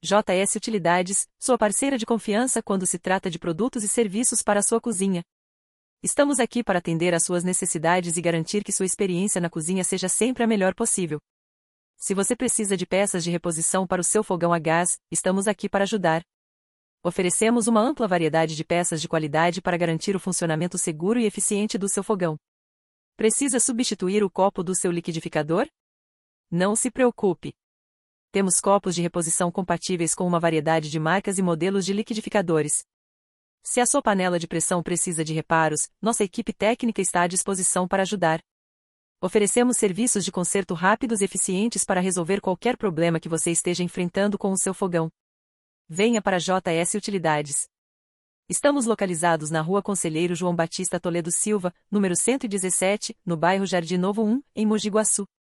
JS Utilidades, sua parceira de confiança quando se trata de produtos e serviços para a sua cozinha. Estamos aqui para atender às suas necessidades e garantir que sua experiência na cozinha seja sempre a melhor possível. Se você precisa de peças de reposição para o seu fogão a gás, estamos aqui para ajudar. Oferecemos uma ampla variedade de peças de qualidade para garantir o funcionamento seguro e eficiente do seu fogão. Precisa substituir o copo do seu liquidificador? Não se preocupe. Temos copos de reposição compatíveis com uma variedade de marcas e modelos de liquidificadores. Se a sua panela de pressão precisa de reparos, nossa equipe técnica está à disposição para ajudar. Oferecemos serviços de conserto rápidos e eficientes para resolver qualquer problema que você esteja enfrentando com o seu fogão. Venha para JS Utilidades. Estamos localizados na Rua Conselheiro João Batista Toledo Silva, número 117, no bairro Jardim Novo 1, em Mogi Guaçu.